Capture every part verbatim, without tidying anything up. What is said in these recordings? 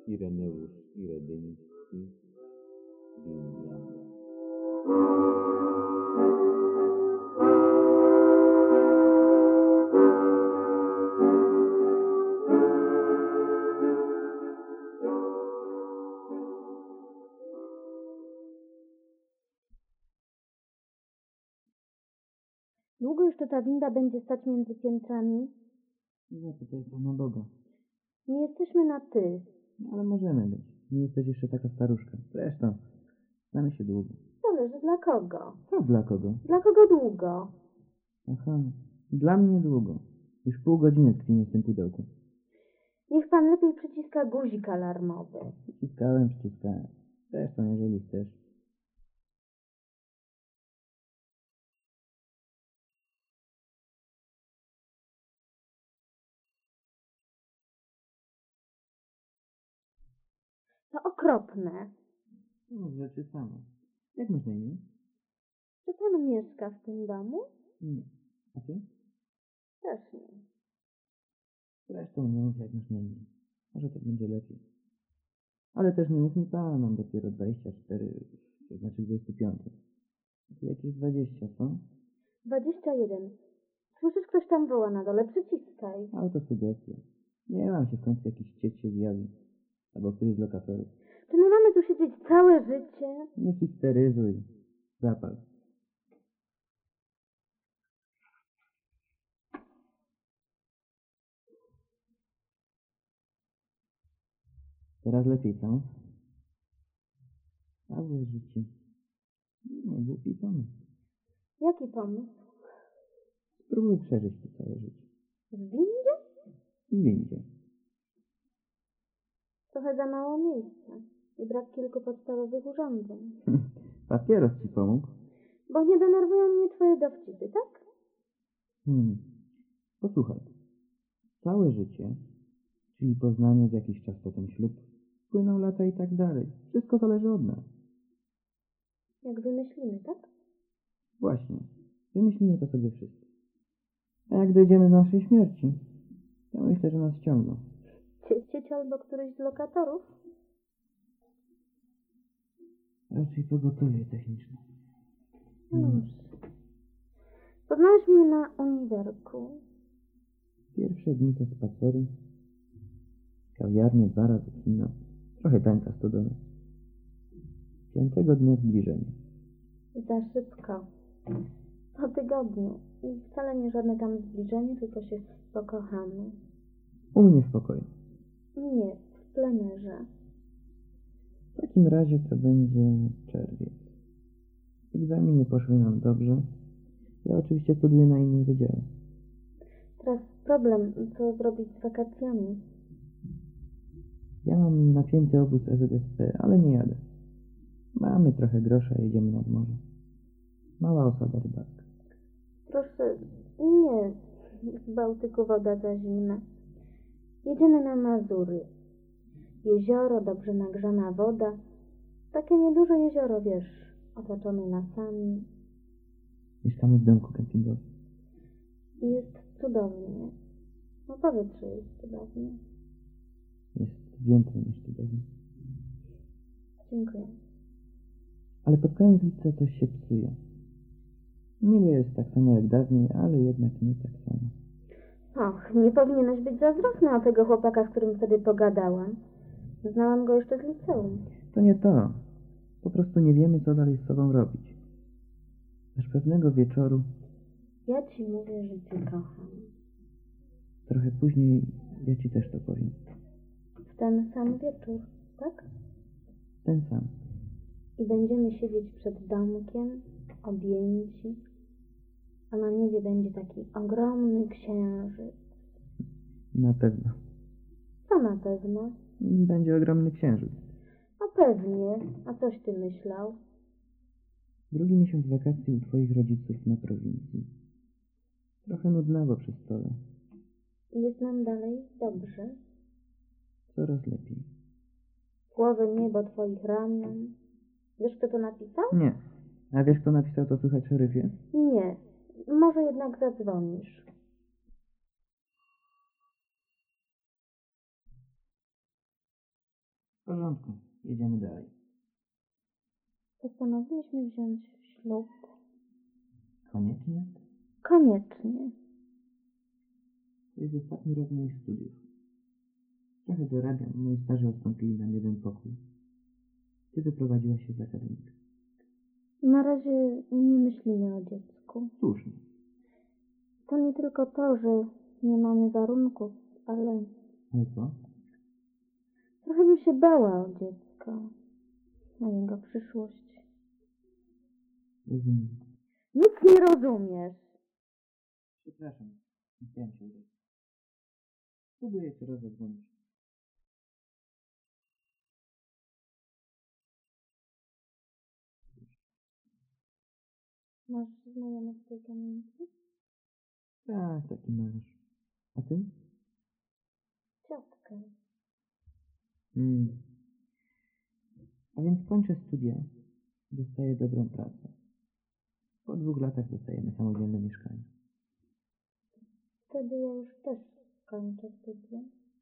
Ireneusz Iredyński, Wilia. Długo jeszcze ta winda będzie stać między piętrami? Nie, to jest Pana Boga. Nie jesteśmy na ty. No, ale możemy być. Nie jesteś jeszcze taka staruszka. Zresztą, znamy się długo. Zależy dla kogo. Co dla kogo? Dla kogo długo? Aha, dla mnie długo. Już pół godziny tkwimy w tym pudełku. Niech pan lepiej przyciska guzik alarmowy. Przyciskałem, przyciskałem. Zresztą, jeżeli chcesz. To okropne. No, rzeczy same. Jak masz na imię? Czy pan mieszka w tym domu? Nie. A ty? Też nie. Zresztą nie mów, jak masz na imię. Może tak będzie lepiej. Ale też nie mów mi pan, mam dopiero dwadzieścia cztery, to znaczy dwadzieścia pięć. A ty jakieś dwadzieścia, co? Dwadzieścia jeden. Słyszysz, ktoś tam woła na dole. Przyciskaj. Autosugestia. Nie mam się w końcu jakiś cieć się zjawi. Albo któryś z lokatorów. Czy my mamy tu siedzieć całe życie? Nie histeryzuj. Zapal. Teraz lepiej, co? Całe życie. Nie, głupi pomysł. Jaki pomysł? Spróbuj przeżyć to całe życie. W windzie? I windzie. Trochę za mało miejsca. I brak kilku podstawowych urządzeń. Papieros ci pomógł? Bo nie denerwują mnie twoje dowcipy, tak? Hmm. Posłuchaj. Całe życie, czyli poznanie, w jakiś czas potem ślub, płyną lata i tak dalej. Wszystko zależy od nas. Jak wymyślimy, tak? Właśnie. Wymyślimy to sobie wszyscy. A jak dojdziemy do naszej śmierci, to myślę, że nas ściągną. Ciecieć albo któryś z lokatorów? Raczej pogotowie techniczne. No już. Poznałeś mnie na uniwerku. Pierwsze dni to spacery, kawiarnie, dwa razy kino, trochę tańca stodoły. Piątego dnia zbliżenie. Za szybko. Po tygodniu. I wcale nie żadne tam zbliżenie, tylko się pokochamy. U mnie w pokoju. Nie, w plenerze. W takim razie to będzie czerwiec. Egzaminy poszły nam dobrze. Ja oczywiście studiuję na innym wydziale. Teraz problem, co zrobić z wakacjami. Ja mam napięty obóz E Z S P, ale nie jadę. Mamy trochę grosza, jedziemy nad morze. Mała osada rybacka. Proszę, nie, w Bałtyku woda za zimna. Jedziemy na Mazury. Jezioro, dobrze nagrzana woda. Takie nieduże jezioro, wiesz, otoczone lasami. Mieszkamy w domku kempingowym. I jest cudownie. No powietrze jest cudownie. Jest więcej niż cudownie. Dziękuję. Ale pod koniec lipca coś się psuje. Niby jest tak samo jak dawniej, ale jednak nie tak samo. Och, nie powinieneś być zazdrosny o tego chłopaka, z którym wtedy pogadałam. Znałam go jeszcze z liceum. To nie to. Po prostu nie wiemy, co dalej z sobą robić. Aż pewnego wieczoru, Ja ci mówię, że cię kocham. trochę później, ja ci też to powiem. W ten sam wieczór, tak? Ten sam. I będziemy siedzieć przed domkiem, objęci, a na niebie będzie taki ogromny księżyc. Na pewno. Co na pewno? Będzie ogromny księżyc. No pewnie. A coś ty myślał? Drugi miesiąc wakacji u twoich rodziców na prowincji. Trochę nudnawo przy stole. I jest nam dalej dobrze. Coraz lepiej. Głowy niebo twoich ramion. Wiesz, kto to napisał? Nie. A wiesz, kto napisał to, słuchaj, szeryfie? Nie. Może jednak zadzwonisz. W porządku, jedziemy dalej. Postanowiliśmy wziąć ślub. Koniecznie? Koniecznie. To jest ostatni rok moich studiów. Trochę dorabiam, moi starzy odstąpili nam jeden pokój. Ty wyprowadziłaś się z akademika. Na razie nie myślimy o dziecku. Słusznie. To nie tylko to, że nie mamy warunków, ale Ale co? trochę bym się bała o dziecko, o jego przyszłość. Rozumiem. Nic nie rozumiesz. Przepraszam, nie chciałem się udać. Spróbuję jeszcze raz zadzwonić. Masz znajomych z tej kamienicy? Tak, taki malarz. A ty? Ciotkę. Mm. A więc kończę studia. Dostaję dobrą pracę. Po dwóch latach dostajemy samodzielne mieszkanie. Wtedy ja już też kończę studia.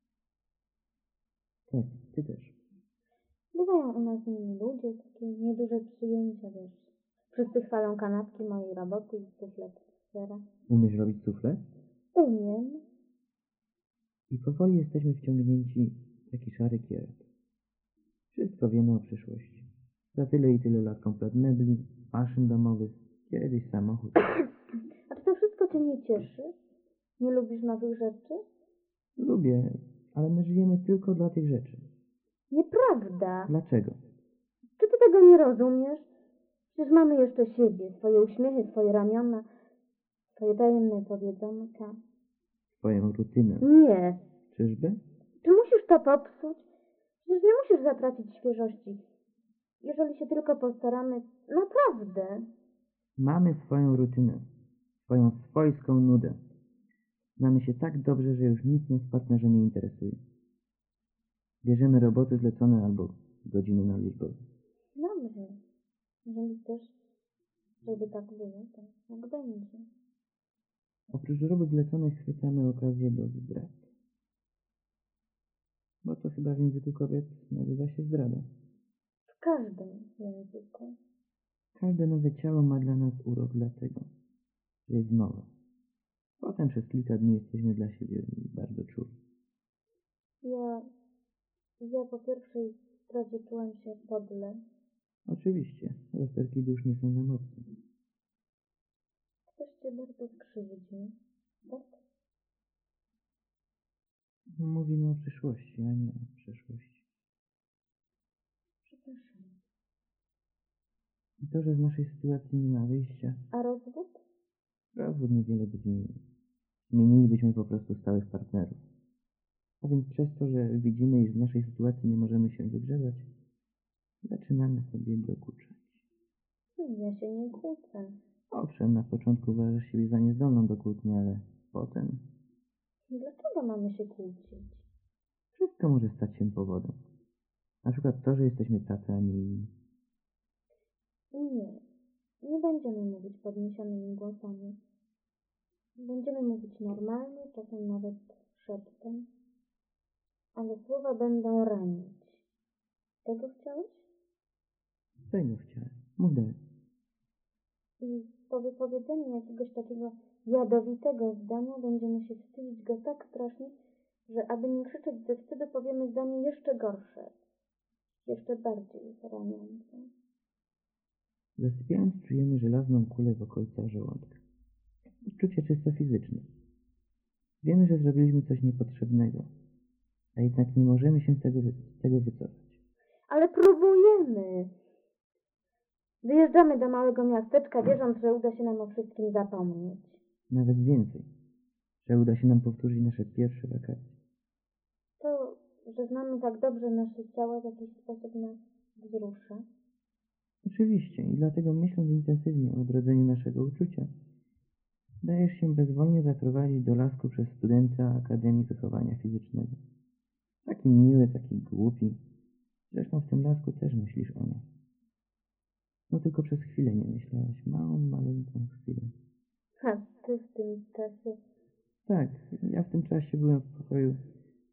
Tak, ty też. Bywają u nas inni ludzie, takie nieduże przyjęcia, wiesz. Wszyscy chwalą kanapki mojej roboty i suflet z sera. Umiesz robić sufle? Umiem. I powoli jesteśmy wciągnięci w taki szary kierat. Wszystko wiemy o przyszłości. Za tyle i tyle lat komplet mebli, maszyn domowych, kiedyś samochód. A czy to wszystko cię nie cieszy? Nie lubisz nowych rzeczy? Lubię, ale my żyjemy tylko dla tych rzeczy. Nieprawda. Dlaczego? Czy ty tego nie rozumiesz? Przecież mamy jeszcze siebie, swoje uśmiechy, swoje ramiona, swoje tajemne powiedzonka. Swoją rutynę. Nie. Czyżby? Czy musisz to popsuć? Przecież nie musisz zatracić świeżości. Jeżeli się tylko postaramy, naprawdę. Mamy swoją rutynę. Swoją swojską nudę. Znamy się tak dobrze, że już nic nas w partnerze nie interesuje. Bierzemy roboty zlecone albo godziny na liczbowe. Dobrze. Jeżeli chcesz, żeby tak było, to tak będzie. Oprócz robót zleconych chwytamy okazję do zdrad. Bo to chyba w języku kobiet nazywa się zdrada. W każdym języku. Każde nowe ciało ma dla nas urok dlatego, że jest nowe. Potem przez kilka dni jesteśmy dla siebie bardzo czuli. Ja, ja po pierwszej zdradzie czułam się podle. Oczywiście, rozterki dusz nie są nam obce. Ktoś cię bardzo skrzywdził, tak? Mówimy o przyszłości, a nie o przeszłości. Przepraszam. I to, że z naszej sytuacji nie ma wyjścia, A rozwód? rozwód niewiele by zmienił. Zmienilibyśmy po prostu stałych partnerów. A więc przez to, że widzimy, iż z naszej sytuacji nie możemy się wygrzebać, zaczynamy sobie dokuczać. Ja się nie kłócę. Owszem, na początku uważasz siebie za niezdolną do kłótni, ale potem Dlaczego mamy się kłócić? wszystko może stać się powodem. Na przykład to, że jesteśmy tacy, a nie inni. Nie. Nie będziemy mówić podniesionymi głosami. Będziemy mówić normalnie, czasem nawet szeptem. Ale słowa będą ranić. Tego chciałeś? Tego chciałem. Mów dalej. I po wypowiedzeniu jakiegoś takiego jadowitego zdania będziemy się wstydzić go tak strasznie, że aby nie krzyczeć ze wstydu, powiemy zdanie jeszcze gorsze. Jeszcze bardziej raniące. Zasypiając czujemy żelazną kulę w okolicach żołądka. Odczucie czysto fizyczne. Wiemy, że zrobiliśmy coś niepotrzebnego, a jednak nie możemy się z tego, z tego wycofać. Ale próbujemy. Wyjeżdżamy do małego miasteczka, wierząc, że uda się nam o wszystkim zapomnieć. Nawet więcej, że uda się nam powtórzyć nasze pierwsze wakacje. To, że znamy tak dobrze nasze ciała, w jakiś sposób nas wzrusza. Oczywiście i dlatego myśląc intensywnie o odrodzeniu naszego uczucia, dajesz się bezwolnie zaprowadzić do lasku przez studenta Akademii Wychowania Fizycznego. Taki miły, taki głupi. Zresztą w tym lasku też myślisz o nas. No tylko przez chwilę nie myślałaś. Małą, maleńką chwilę. A ty w tym czasie... Tak, ja w tym czasie byłem w pokoju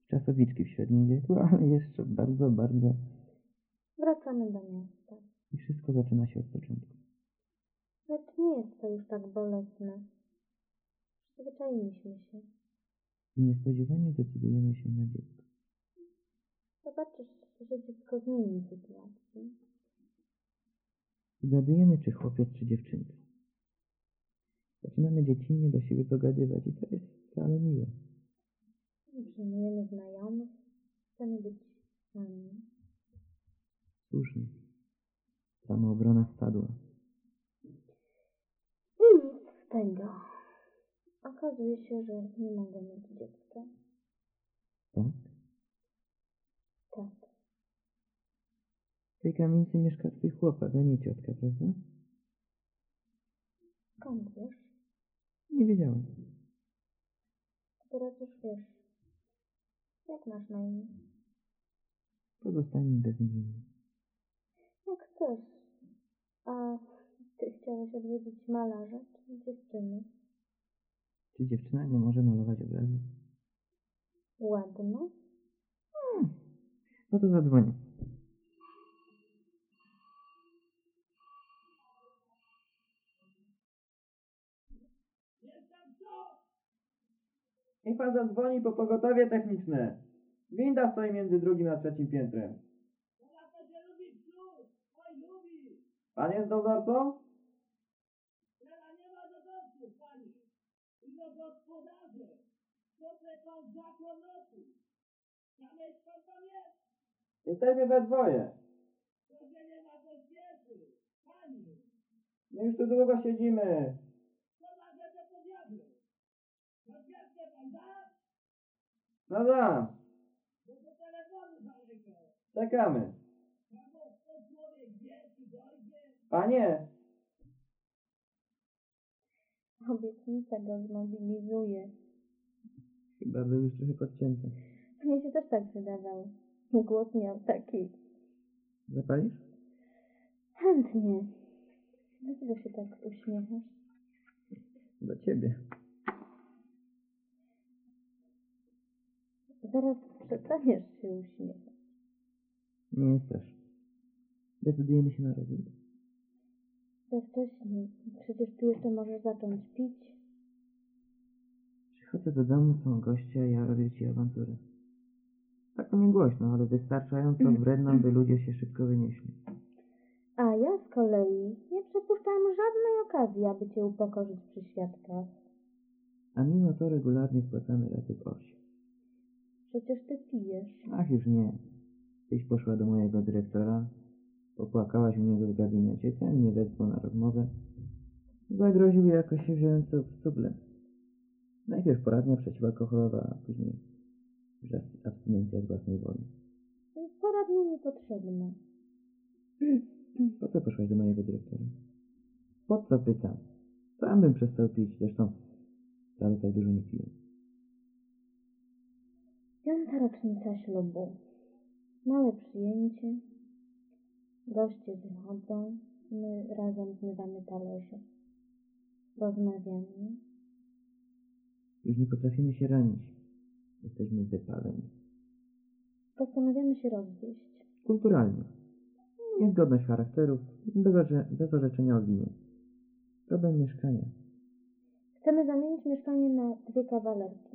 czasowiczki w średnim wieku, ale jeszcze bardzo, bardzo... Wracamy do miasta. I wszystko zaczyna się od początku. Lecz nie jest to już tak bolesne. Przyzwyczailiśmy się. I niespodziewanie decydujemy się na dziecko. Zobaczysz, że dziecko zmieni sytuację. Zgadujemy, czy chłopiec, czy dziewczynka. Zaczynamy dziecinnie do siebie dogadywać i to jest wcale miłe. Przyjmujemy znajomych. Chcemy być sami. Słusznie. Samoobrona wpadła. I nic z tego. Okazuje się, że nie mogę mieć dziecka. Tak? Tak. W tej kamienicy mieszka twój chłopak, a nie ciotka, prawda? Skąd wiesz? Nie wiedziałem. Teraz już wiesz. Jak masz na imię? Pozostańmy bez imienia. Jak chcesz. A ty chciałeś odwiedzić malarza czy dziewczyny? Czy dziewczyna nie może malować obrazy? Ładno? Hmm. No to zadzwonię. Niech pan zadzwoni po pogotowie techniczne. Winda stoi między drugim a trzecim piętrem. Pan jest dozorcą? Nie ma dozorców, pani. Ino gospodarze. Proszę pan za kłonotu. Zamyśl pan tam jest. Jesteśmy we dwoje. Proszę nie ma pośpiechu. Pani. My już tu długo siedzimy. Co ma że to podjadę? Pośpieszcie pan da? No dam. Bo do telefonu daleko. Czekamy. Albo to człowiek wie, czy dojdzie. Panie. Obietnica go zmobilizuje. Chyba był już trochę podcięty. Mnie się też tak wydawało. Głos miał taki. Zapalisz? Chętnie. Dlaczego się tak uśmiechasz? Do ciebie. Zaraz przestaniesz się uśmiechać. Nie jest też. Decydujemy się na rozwód. Za wcześnie. Przecież ty jeszcze możesz zacząć pić. Przychodzę do domu, są goście, a ja robię ci awanturę. Tak to nie głośno, ale wystarczająco wredną, by ludzie się szybko wynieśli. A ja z kolei nie przepuszczam żadnej okazji, aby cię upokorzyć przy świadkach. A mimo to regularnie spłacamy raty w osi. Przecież ty pijesz. Ach, już nie. Tyś poszła do mojego dyrektora, popłakałaś u niego w gabinecie, ten nie wezwał na rozmowę. Zagroził jakoś się wziąłem co w stuble. Najpierw poradnia przeciwalkoholowa, a później już abstynencja z własnej woli. Poradnie niepotrzebne. Po co poszłaś do mojego dyrektora? Po co pytam? Sam bym przestał pić, zresztą wcale tak dużo nie piję. Piąta rocznica ślubu. Małe przyjęcie. Goście wychodzą. My razem zmywamy talerze. Rozmawiamy. Już nie potrafimy się ranić. Jesteśmy wypaleni. Postanawiamy się rozwieść. Kulturalnie. Niezgodność charakterów, bez, orze bez orzeczenia o winie. Problem mieszkania. Chcemy zamienić mieszkanie na dwie kawalerki.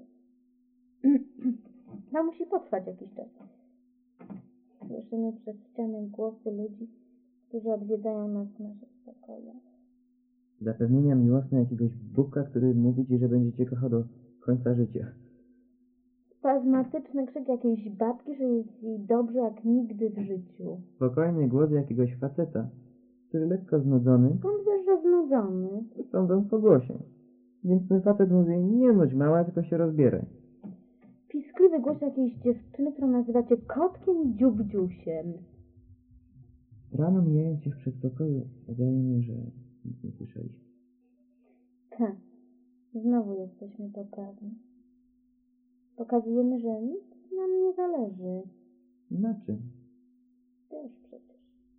To musi potrwać jakiś czas. Słyszymy przez ścianę głosy ludzi, którzy odwiedzają nas w naszych pokojach. Zapewnienia miłosne jakiegoś Bóbka, który mówi ci, że będzie cię kochał do końca życia. Spazmatyczny krzyk jakiejś babki, że jest jej dobrze jak nigdy w życiu. Spokojny głos jakiegoś faceta, który lekko znudzony Skąd wiesz, że znudzony? sądzą po głosie. Więc ten facet mówi, nie bądź mała, tylko się rozbieraj. Piskliwy głos jakiejś dziewczyny, którą nazywacie kotkiem i dziubdziusiem. Rano mijając się w przedpokoju, udajemy, że nic nie słyszeliśmy. Tak, znowu jesteśmy poprawni. Pokazujemy, że nic nam nie zależy. Na czym? Wiesz przecież.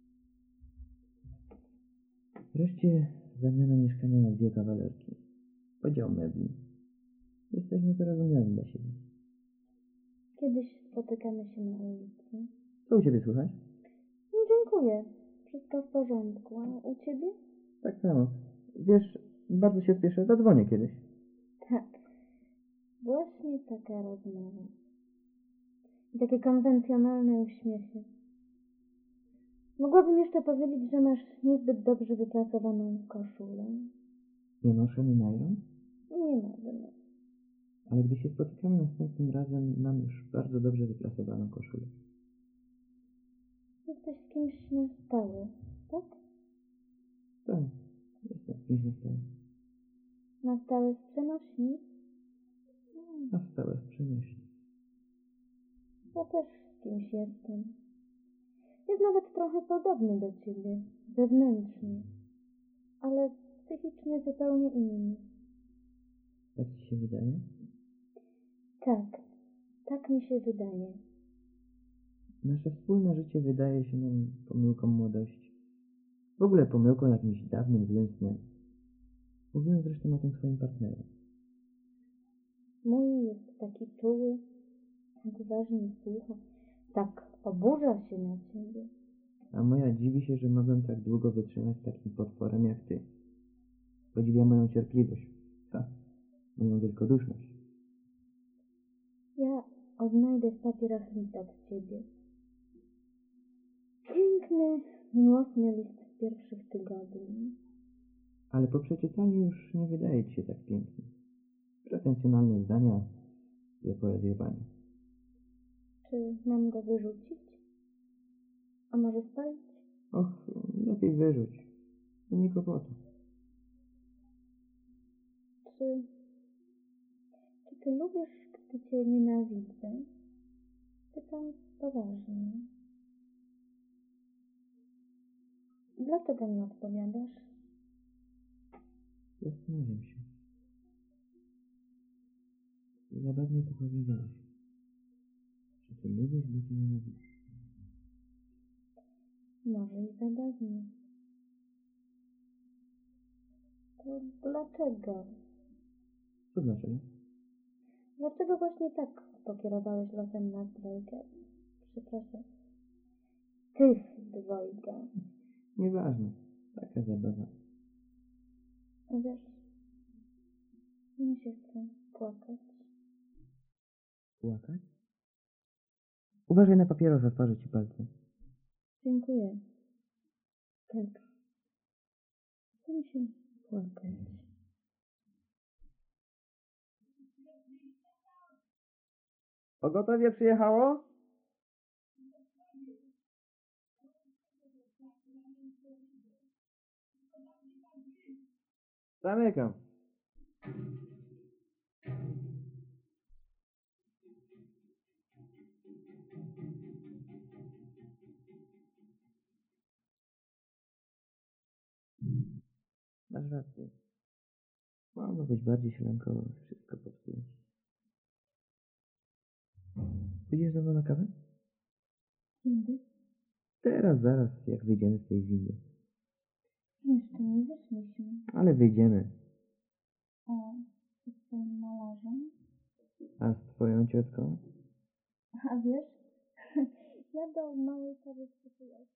Wreszcie zamiana mieszkania na dwie kawalerki. Podział mebli. Jesteśmy wyrozumiali dla siebie. Kiedyś spotykamy się na ulicy. Co u ciebie słychać? No, dziękuję. Wszystko w porządku. A u ciebie? Tak samo. Wiesz, bardzo się spieszę, zadzwonię kiedyś. Tak. Właśnie taka rozmowa. I takie konwencjonalne uśmiechy. Mogłabym jeszcze powiedzieć, że masz niezbyt dobrze wypracowaną koszulę. Nie noszę mi najron? Nie mogę. Ale gdy się spotykamy następnym razem, mam już bardzo dobrze wyprasowaną koszulę. Jesteś z kimś na stałe, tak? Tak, jestem z kimś na stałe. Na stałe z przenośni? Na stałe w przenośni. Ja też z kimś jestem. Jest nawet trochę podobny do ciebie, zewnętrznie, ale psychicznie zupełnie inny. Tak ci się wydaje? Tak, tak mi się wydaje. Nasze wspólne życie wydaje się nam pomyłką młodości. W ogóle pomyłką jakimś dawnym, złym snem. Mówiłem zresztą o tym swoim partnerze. Mój jest taki czuły, tak uważnie słucha, tak oburza się na ciebie. A moja dziwi się, że mogłem tak długo wytrzymać z takim potworem jak ty. Podziwia moją cierpliwość. Ha, moją wielkoduszność. Ja odnajdę w papierach list od ciebie. Piękny, miłosny list z pierwszych tygodni. Ale po przeczytaniu już nie wydaje ci się tak piękny. Pretensjonalne zdania, je poezjowanie. Czy mam go wyrzucić? A może spalić? Och, lepiej wyrzuć. To nie kłopotu. Czy, czy ty lubisz, gdy cię nienawidzę? Pytam poważnie. Dlaczego nie odpowiadasz? Zastanawiam się. Zabawnie to powiedziałeś. Czy ty lubisz być nienawidzony? Może i zabawnie. To dlaczego? Co dlaczego? Dlaczego właśnie tak pokierowałeś losem nas dwojga? Przepraszam. Tych dwojga. Nieważne. Taka zabawa. A wiesz, mi się chce płakać. Płakać? Uważaj na papierosa, sparzy ci palce. Dziękuję. Tak. Chce mi się płakać. Pogotowie przyjechało? Zamykam. Masz rację. Mogło być bardziej sielankowo, wszystko popsułeś. Pójdziesz ze mną na kawę? Kiedy? Teraz, zaraz, jak wyjdziemy z tej windy. Jeszcze nie wyszliśmy. Ale wyjdziemy. A z twoim malarzem? A z twoją ciotką? A wiesz, ja do małej kawy przytuję.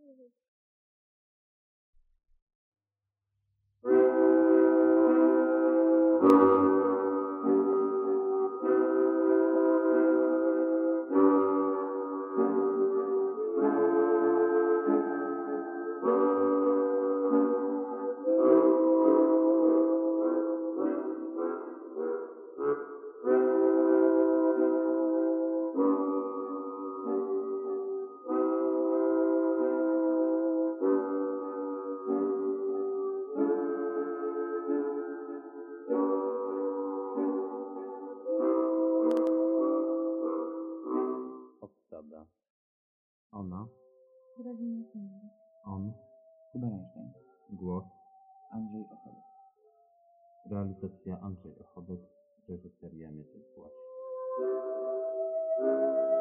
Obsada. Ona, Brawimy zęby. on, Kuba Reinstein. głos, Andrzej Ochobek. realizacja Andrzej Ochobek, reżyseria Mieczysław.